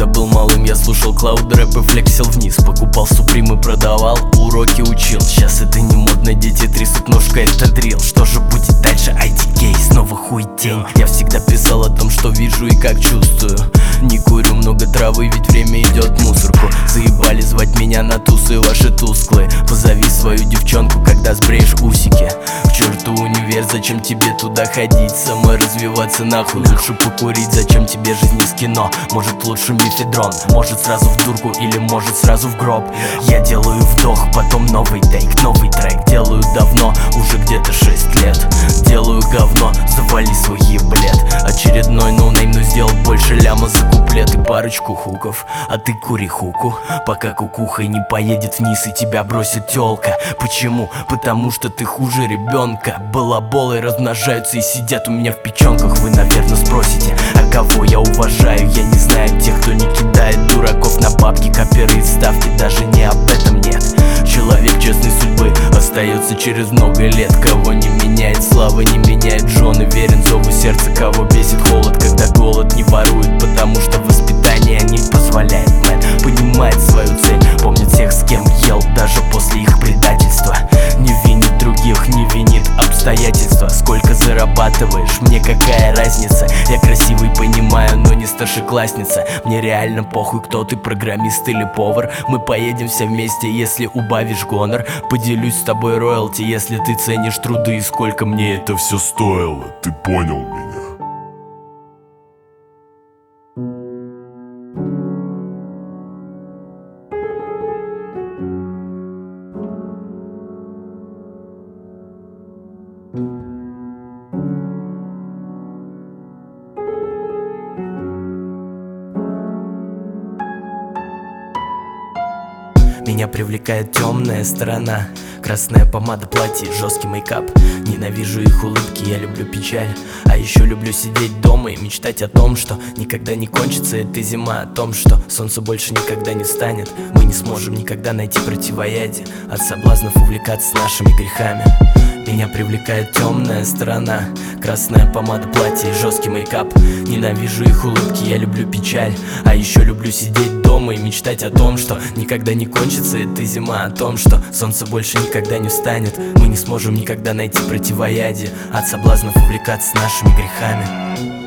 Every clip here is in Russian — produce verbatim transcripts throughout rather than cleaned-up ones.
Когда был малым, я слушал клауд рэп и флексил вниз. Покупал суприм и продавал, уроки учил. Сейчас это не модно, дети трясут ножкой, это дрил. Что же будет дальше? ай ти кей, снова хуй тень. Я всегда писал о том, что вижу и как чувствую. Не курю много травы, ведь время идет в мусорку. Заебали звать меня на тусы ваши тусклые. Позови свою девчонку, когда сбреешь усики. К черту универ, зачем тебе туда ходить? Саморазвиваться нахуй, лучше покурить. Зачем тебе жизнь из кино? Может лучше мефедрон, может сразу в дурку или может сразу в гроб. Я делаю вдох, потом новый тейк, новый трек. Делаю давно, уже где-то шесть лет. Делаю говно, завали свой еблет. Очередной ноунейм, но сделал больше ляма за куплет и парочку хуков. А ты кури хуку, пока кукухой не поедет вниз и тебя бросит тёлка. Почему? Потому что ты хуже ребенка. Балаболы размножаются и сидят у меня в печенках. Вы, наверное, спросите, а кого я уважаю? Я не знаю тех, кто не кидает дураков на бабки, коперы и ставки. Даже не об этом нет. Человек честной судьбы остается через много лет. Кого не меняет слава, не меняет жены. Верен зову сердца, кого бесит холод, когда голод не ворует, потому что воспитание не позволяет. Мэн понимает свою цель, помнит всех, с кем ел, даже после их предательства. Не винит других, не винит обстоятельства. Сколько зарабатываешь, мне какая разница? Я красивый, понимаю, но не старшеклассница. Мне реально похуй, кто ты, программист или повар. Мы поедем все вместе, если убавишь гонор. Поделюсь с тобой роялти, если ты ценишь труды. И сколько мне это все стоило, Ты понял меня. Меня привлекает темная сторона. Красная помада, платье, жесткий мейкап. Ненавижу их улыбки, я люблю печаль. А еще люблю сидеть дома и мечтать о том, что никогда не кончится эта зима. О том, что солнце больше никогда не станет. Мы не сможем никогда найти противоядие от соблазнов увлекаться нашими грехами. Меня привлекает темная сторона. Красная помада, платье, жесткий мейкап. Ненавижу их улыбки, я люблю печаль. А еще люблю сидеть дома и мечтать о том, что никогда не кончится эта зима. О том, что солнце больше никогда не встанет. Мы не сможем никогда найти противоядие от соблазнов увлекаться нашими грехами.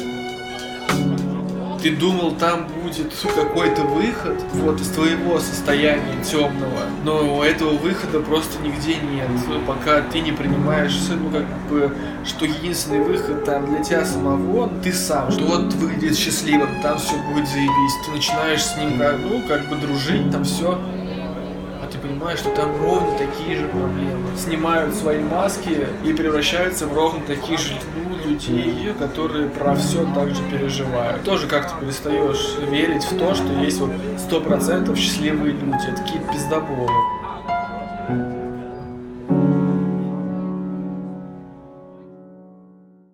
Ты думал, там будет какой-то выход вот из твоего состояния темного, но этого выхода просто нигде нет, пока ты не принимаешь, ну как бы, что единственный выход там для тебя самого, ты сам, что вот выглядит счастливым, там все будет заебись, ты начинаешь с ним, ну как бы дружить, там все. Ты понимаешь, что там ровно такие же проблемы. Снимают свои маски и превращаются в ровно таких же ну, людей, которые про все так же переживают. Тоже как-то перестаешь верить в то, что есть вот сто процентов счастливые люди, такие пиздоболы.